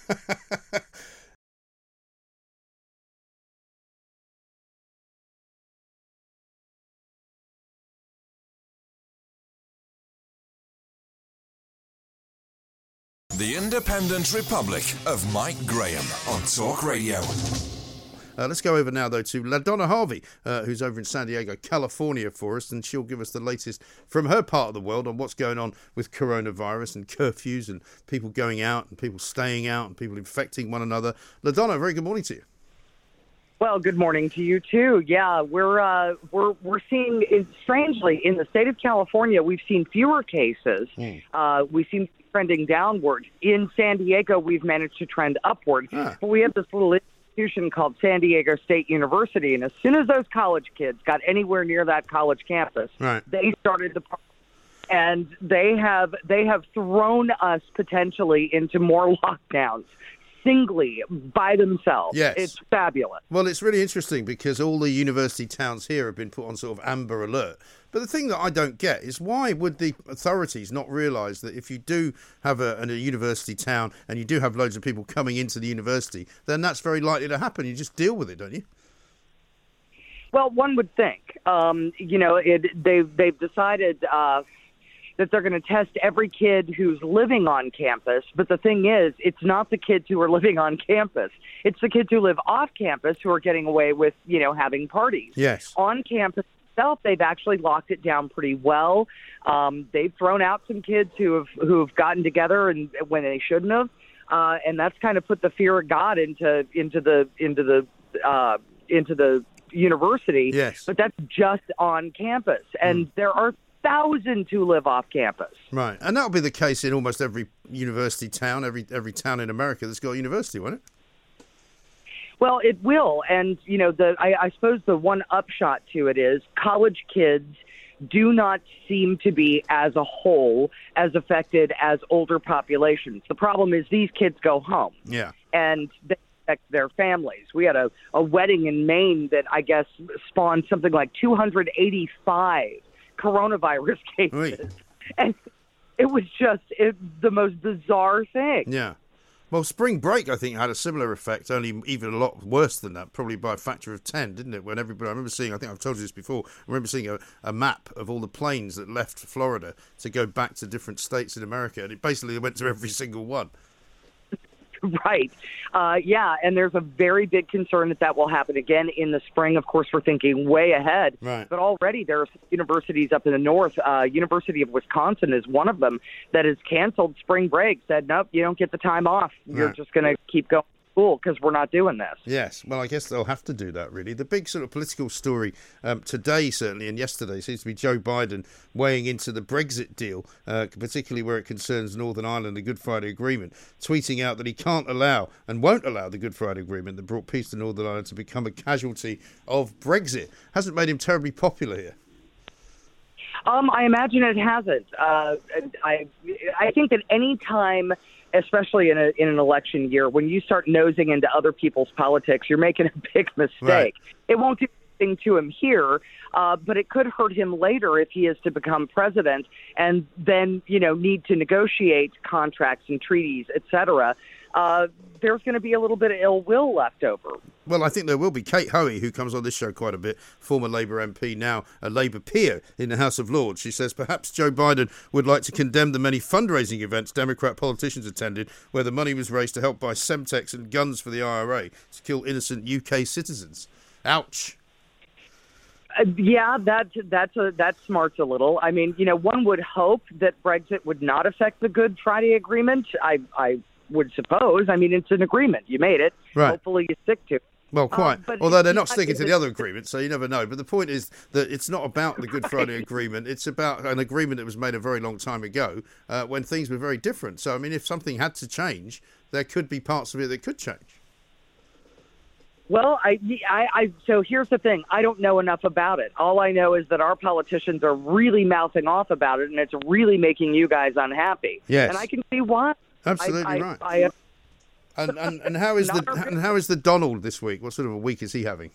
The Independent Republic of Mike Graham on Talk Radio. Let's go over now, though, to LaDonna Harvey, who's over in San Diego, California for us, and she'll give us the latest from her part of the world on what's going on with coronavirus and curfews and people going out and people staying out and people infecting one another. LaDonna, very good morning to you. Well, good morning to you too. Yeah, we're seeing, strangely, in the state of California, we've seen fewer cases. We seem to be trending downward. In San Diego, we've managed to trend upward. But we have this little institution called San Diego State University, and as soon as those college kids got anywhere near that college campus, they started the problem. And they have thrown us potentially into more lockdowns. Singly by themselves. Yes. It's fabulous. Well, it's really interesting because all the university towns here have been put on sort of amber alert. But the thing that I don't get is why would the authorities not realise that if you do have a university town and you do have loads of people coming into the university, then that's very likely to happen. You just deal with it, don't you? Well, one would think. They've decided that they're going to test every kid who's living on campus. But the thing is, it's not the kids who are living on campus. It's the kids who live off campus who are getting away with, having parties. Yes. On campus itself, they've actually locked it down pretty well. They've thrown out some kids who've gotten together and when they shouldn't have. And that's kind of put the fear of God into the university. Yes. But that's just on campus. And there are thousands who live off campus. Right, and that'll be the case in almost every university town, every town in America that's got a university, won't it? Well, it will, and I suppose the one upshot to it is college kids do not seem to be, as a whole, as affected as older populations. The problem is these kids go home. Yeah, and they affect their families. We had a wedding in Maine that I guess spawned something like 285 coronavirus cases. Oui. And it was just the most bizarre thing. Yeah. Well, spring break, I think, had a similar effect, only even a lot worse than that, probably by a factor of 10, didn't it? When everybody, I remember seeing, I think I've told you this before, I remember seeing a map of all the planes that left Florida to go back to different states in America, and it basically went to every single one. Right. Yeah, and there's a very big concern that will happen again in the spring. Of course, we're thinking way ahead. Right. But already there are universities up in the north. University of Wisconsin is one of them that has canceled spring break, said, nope, you don't get the time off. You're just going to keep going to school because we're not doing this. Yes, well, I guess they'll have to do that, really. The big sort of political story today, certainly, and yesterday, seems to be Joe Biden weighing into the Brexit deal, particularly where it concerns Northern Ireland, the Good Friday Agreement, tweeting out that he can't allow and won't allow the Good Friday Agreement that brought peace to Northern Ireland to become a casualty of Brexit. Hasn't made him terribly popular here. I imagine it hasn't. I think that any time, especially in an election year, when you start nosing into other people's politics, you're making a big mistake. Right. It won't do anything to him here, but it could hurt him later if he is to become president and then, need to negotiate contracts and treaties, et cetera. There's going to be a little bit of ill will left over. Well, I think there will be. Kate Hoey, who comes on this show quite a bit, former Labour MP, now a Labour peer in the House of Lords. She says perhaps Joe Biden would like to condemn the many fundraising events Democrat politicians attended where the money was raised to help buy Semtex and guns for the IRA to kill innocent UK citizens. Ouch. Yeah, that smarts a little. I mean, one would hope that Brexit would not affect the Good Friday Agreement. I would suppose. I mean, it's an agreement. You made it. Right. Hopefully you stick to it. Well, quite. But Although they're not sticking to the other agreement, so you never know. But the point is that it's not about the Good Friday Agreement. It's about an agreement that was made a very long time ago when things were very different. So, I mean, if something had to change, there could be parts of it that could change. Well, so here's the thing. I don't know enough about it. All I know is that our politicians are really mouthing off about it, and it's really making you guys unhappy. Yes. And I can see why. Absolutely right. And how is the Donald this week? What sort of a week is he having?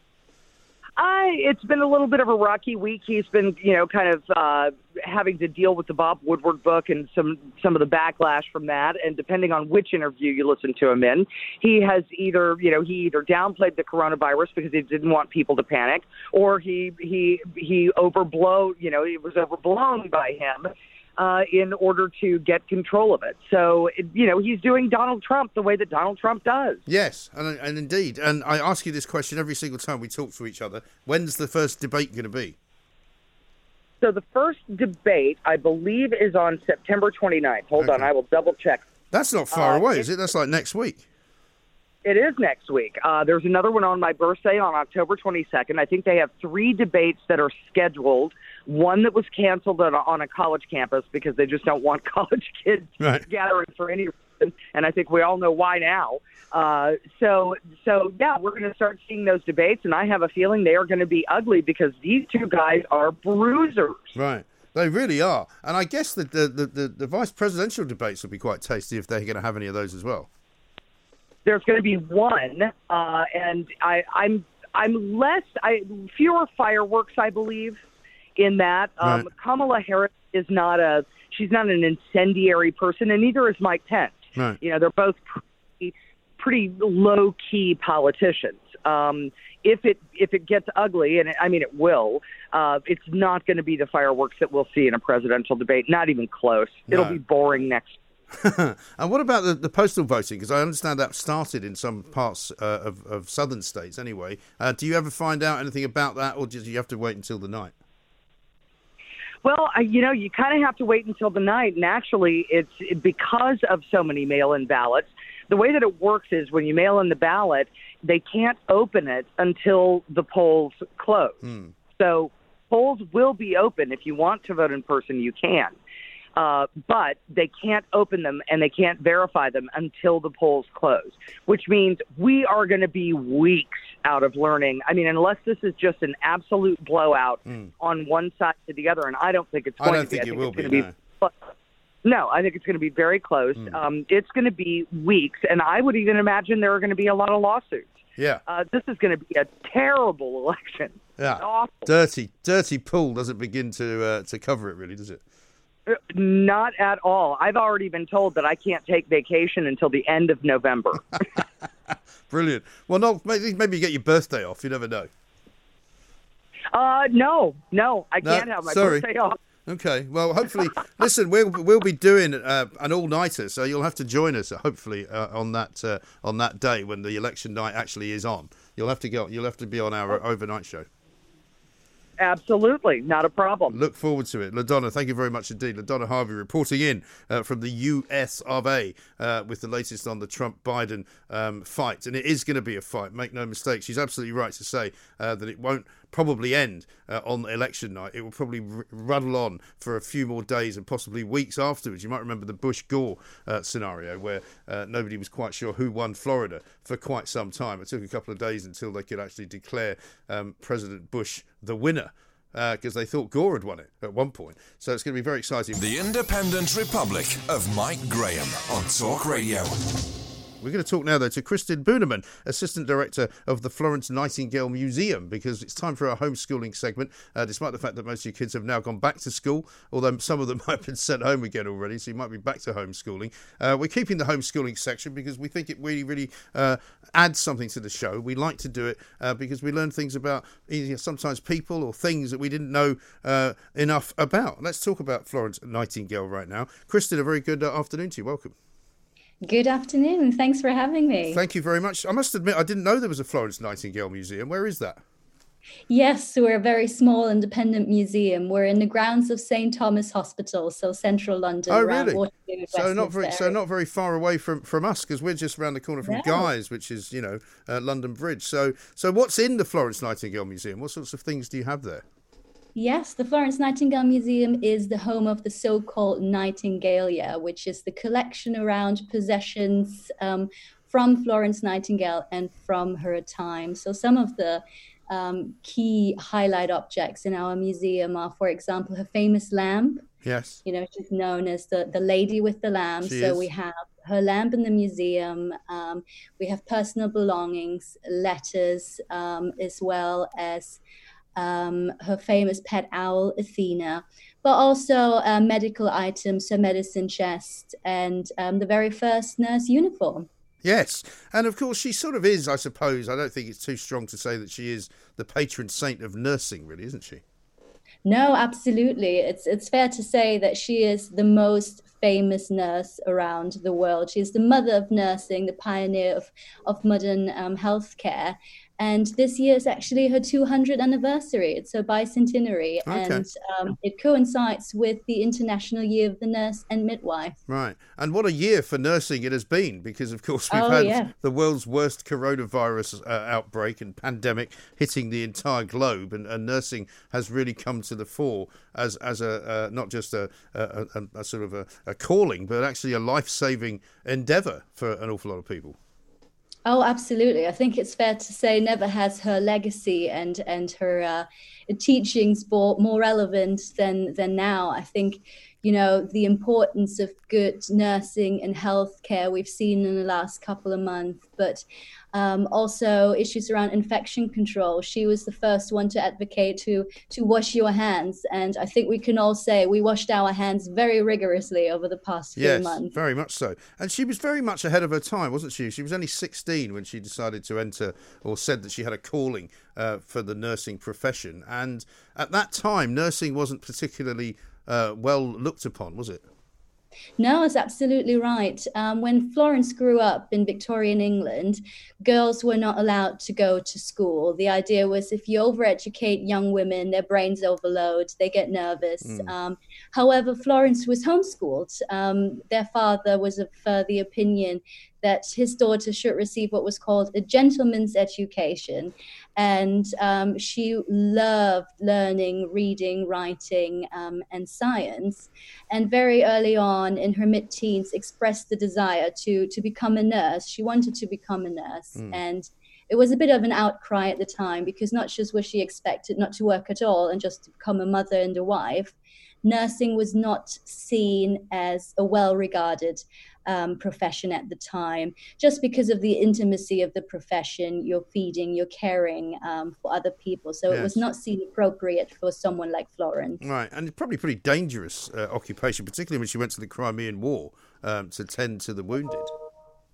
It's been a little bit of a rocky week. He's been, kind of having to deal with the Bob Woodward book and some of the backlash from that. And depending on which interview you listen to him in, he has either downplayed the coronavirus because he didn't want people to panic, or he overblow. It was overblown by him. In order to get control of it. So, he's doing Donald Trump the way that Donald Trump does. Yes, and indeed. And I ask you this question every single time we talk to each other. When's the first debate going to be? So the first debate, I believe, is on September 29th. Hold on, I will double check. That's not far away, is it? That's like next week. It is next week. There's another one on my birthday on October 22nd. I think they have 3 debates that are scheduled. One that was canceled on a college campus because they just don't want college kids gathering for any reason. And I think we all know why now. So yeah, we're going to start seeing those debates. And I have a feeling they are going to be ugly because these two guys are bruisers. Right. They really are. And I guess that the vice presidential debates will be quite tasty if they're going to have any of those as well. There's going to be one, and I'm fewer fireworks, I believe, in that. Right. Kamala Harris is she's not an incendiary person, and neither is Mike Pence. Right. They're both pretty low key politicians. If it gets ugly, and it will, it's not going to be the fireworks that we'll see in a presidential debate. Not even close. It'll be boring next. And what about the postal voting? Because I understand that started in some parts of southern states anyway. Do you ever find out anything about that, or do you have to wait until the night? Well, you kind of have to wait until the night. And actually, it's because of so many mail-in ballots. The way that it works is when you mail in the ballot, they can't open it until the polls close. So polls will be open. If you want to vote in person, you can. But they can't open them and they can't verify them until the polls close, which means we are going to be weeks out of learning. Unless this is just an absolute blowout on one side to the other, and I don't think it's going to be. I don't think it will be. No, I think it's going to be very close. It's going to be weeks, and I would even imagine there are going to be a lot of lawsuits. Yeah. This is going to be a terrible election. Yeah. Awful. Dirty pool doesn't begin to cover it, really, does it? Not at all. I've already been told that I can't take vacation until the end of November. Brilliant. Well, no, maybe you get your birthday off. You never know. No, I can't have my birthday off. Okay, well, hopefully, listen, we'll be doing an all-nighter, so you'll have to join us, hopefully, on that day when the election night actually is on. You'll have to be on our overnight show. Absolutely, not a problem. Look forward to it. LaDonna, thank you very much indeed. LaDonna Harvey reporting in from the US of A with the latest on the Trump-Biden fight. And it is going to be a fight, make no mistake. She's absolutely right to say that it won't probably end on election night. It will probably rattle on for a few more days and possibly weeks afterwards. You might remember the Bush-Gore scenario where nobody was quite sure who won Florida for quite some time. It took a couple of days until they could actually declare President Bush the winner, because they thought Gore had won it at one point. So it's going to be very exciting. The Independent Republic of Mike Graham on Talk Radio. We're going to talk now, though, to Kristin Buneman, Assistant Director of the Florence Nightingale Museum, because it's time for our homeschooling segment, despite the fact that most of your kids have now gone back to school, although some of them might have been sent home again already, so you might be back to homeschooling. We're keeping the homeschooling section because we think it really adds something to the show. We like to do it because we learn things about sometimes people or things that we didn't know enough about. Let's talk about Florence Nightingale right now. Kristin, a very good afternoon to you. Welcome. Good afternoon. Thanks for having me. Thank you very much. I must admit, I didn't know there was a Florence Nightingale Museum. Where is that? Yes, we're a very small independent museum. We're in the grounds of St. Thomas Hospital, so central London. Oh, really? So not very far away from us, because we're just around the corner from Guy's, which is, London Bridge. So what's in the Florence Nightingale Museum? What sorts of things do you have there? Yes, the Florence Nightingale Museum is the home of the so-called Nightingalia, which is the collection around possessions from Florence Nightingale and from her time. So some of the key highlight objects in our museum are, for example, her famous lamp. Yes. She's known as the lady with the lamp. We have her lamp in the museum. We have personal belongings, letters, as well as her famous pet owl, Athena, but also medical items, her medicine chest, and the very first nurse uniform. Yes, and of course she sort of is, I suppose. I don't think it's too strong to say that she is the patron saint of nursing, really, isn't she? No, absolutely. It's fair to say that she is the most famous nurse around the world. She's the mother of nursing, the pioneer of modern healthcare. And this year is actually her 200th anniversary. It's her bicentenary. Okay. And it coincides with the International Year of the Nurse and Midwife. Right. And what a year for nursing it has been, because, of course, we've had the world's worst coronavirus outbreak and pandemic hitting the entire globe. And nursing has really come to the fore as a not just a sort of a calling, but actually a life-saving endeavour for an awful lot of people. Oh, absolutely. I think it's fair to say never has her legacy and her teachings been more relevant than now. I think, the importance of good nursing and healthcare we've seen in the last couple of months, but also issues around infection control. She was the first one to advocate to wash your hands. And I think we can all say we washed our hands very rigorously over the past few months. Yes, very much so. And she was very much ahead of her time, wasn't she? She was only 16 when she decided to enter, or said that she had a calling for the nursing profession. And at that time, nursing wasn't particularly well looked upon, was it? No, it's absolutely right. When Florence grew up in Victorian England, girls were not allowed to go to school. The idea was if you overeducate young women, their brains overload, they get nervous. However, Florence was homeschooled. Their father was of the opinion that his daughter should receive what was called a gentleman's education. And she loved learning, reading, writing, and science. And very early on in her mid-teens expressed the desire to become a nurse. She wanted to become a nurse. And it was a bit of an outcry at the time, because not just was she expected not to work at all and just to become a mother and a wife, nursing was not seen as a well-regarded profession at the time, just because of the intimacy of the profession. You're feeding, you're caring for other people. So it was not seen appropriate for someone like Florence. Right, and probably pretty dangerous occupation, particularly when she went to the Crimean War to tend to the wounded.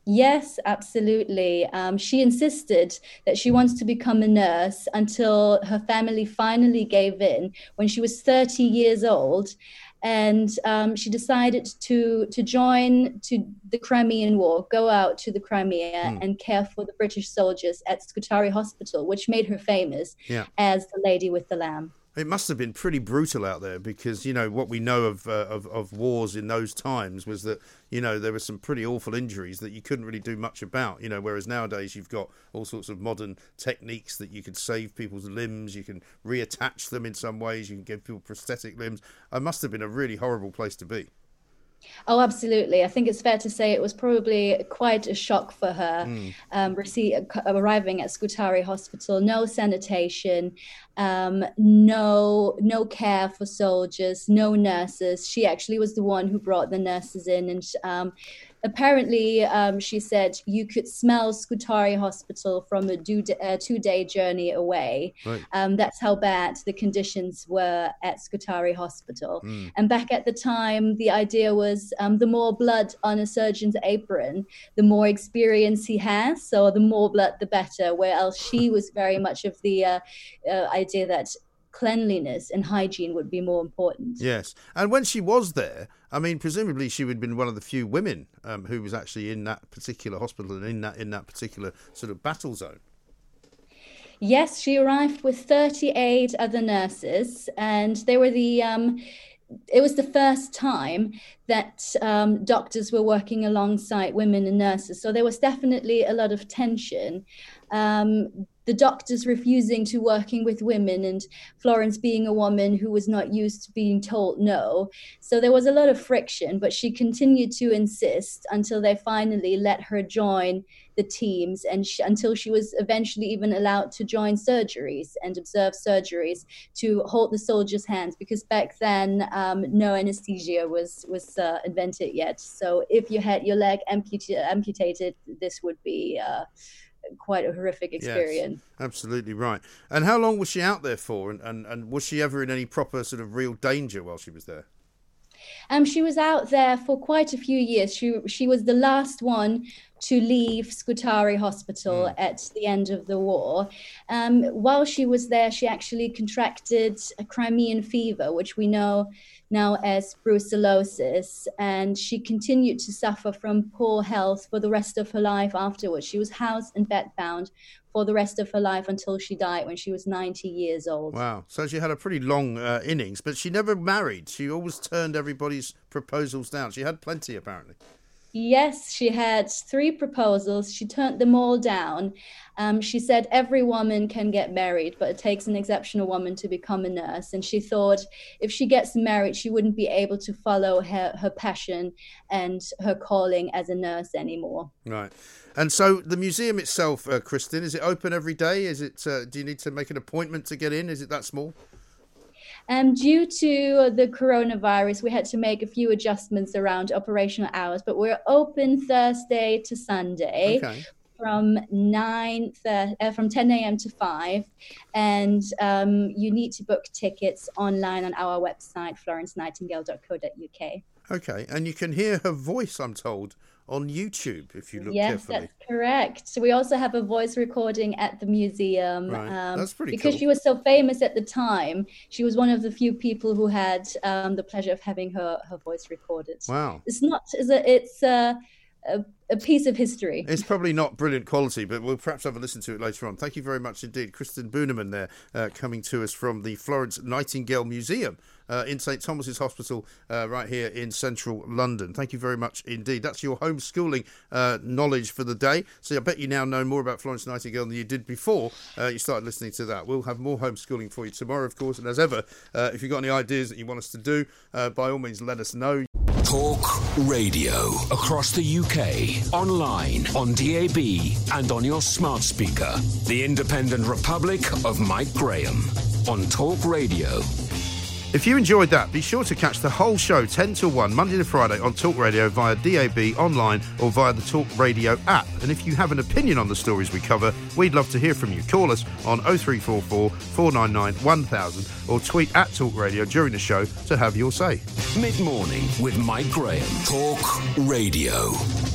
Yes, absolutely. She insisted that she wants to become a nurse until her family finally gave in when she was 30 years old. And she decided to join to the Crimean War, go out to the Crimea and care for the British soldiers at Scutari Hospital, which made her famous as the Lady with the Lamb. It must have been pretty brutal out there because, you know, what we know of wars in those times was that, you know, there were some pretty awful injuries that you couldn't really do much about, you know, whereas nowadays you've got all sorts of modern techniques that you can save people's limbs, you can reattach them in some ways, you can give people prosthetic limbs. It must have been a really horrible place to be. Oh, absolutely. I think it's fair to say it was probably quite a shock for her, arriving at Scutari Hospital. No sanitation, no care for soldiers, no nurses. She actually was the one who brought the nurses in, and apparently, she said you could smell Scutari Hospital from a 2-day journey away. Right. That's how bad the conditions were at Scutari Hospital. And back at the time, the idea was the more blood on a surgeon's apron, the more experience he has. So the more blood, the better. Whereas she was very much of the idea that cleanliness and hygiene would be more important. Yes. And when she was there, I mean, presumably she would have been one of the few women who was actually in that particular hospital and in that particular sort of battle zone. Yes, she arrived with 38 other nurses, and they were it was the first time that doctors were working alongside women and nurses. So there was definitely a lot of tension. The doctors refusing to working with women, and Florence being a woman who was not used to being told no. So there was a lot of friction, but she continued to insist until they finally let her join the teams, and until she was eventually even allowed to join surgeries and observe surgeries to hold the soldiers' hands, because back then no anesthesia was invented yet. So if you had your leg amputated, this would be quite a horrific experience. Yes, absolutely right. And how long was she out there for? And was she ever in any proper sort of real danger while she was there? She was out there for quite a few years. She was the last one to leave Scutari Hospital at the end of the war. While she was there, she actually contracted a Crimean fever, which we know now as brucellosis, and she continued to suffer from poor health for the rest of her life afterwards. She was house and bedbound for the rest of her life until she died when she was 90 years old. Wow. So she had a pretty long innings, but she never married. She always turned everybody's proposals down. She had plenty, apparently. Yes, she had 3 proposals. She turned them all down. She said every woman can get married, but it takes an exceptional woman to become a nurse. And she thought if she gets married, she wouldn't be able to follow her passion and her calling as a nurse anymore. Right. And so the museum itself, Kristen, is it open every day? Is it? Do you need to make an appointment to get in? Is it that small? Due to the coronavirus, we had to make a few adjustments around operational hours, but we're open Thursday to Sunday. Okay. From 10 a.m. to 5, and you need to book tickets online on our website, florencenightingale.co.uk. Okay, and you can hear her voice, I'm told, on YouTube if you look carefully. Yes, that's correct. So we also have a voice recording at the museum. Right. That's pretty because cool. She was so famous at the time. She was one of the few people who had the pleasure of having her voice recorded. Wow. It's a piece of history. It's probably not brilliant quality, but we'll perhaps have a listen to it later on. Thank you very much indeed. Kristen Booneman there, coming to us from the Florence Nightingale Museum in St Thomas's Hospital right here in central London. Thank you very much indeed. That's your homeschooling knowledge for the day. So I bet you now know more about Florence Nightingale than you did before you started listening to that. We'll have more homeschooling for you tomorrow, of course. And as ever, if you've got any ideas that you want us to do, by all means, let us know. Talk Radio across the UK, online, on DAB and on your smart speaker. The Independent Republic of Mike Graham on Talk Radio. If you enjoyed that, be sure to catch the whole show 10 till 1, Monday to Friday on Talk Radio via DAB, online or via the Talk Radio app. And if you have an opinion on the stories we cover, we'd love to hear from you. Call us on 0344 499 1000 or tweet at Talk Radio during the show to have your say. Mid-morning with Mike Graham. Talk Radio.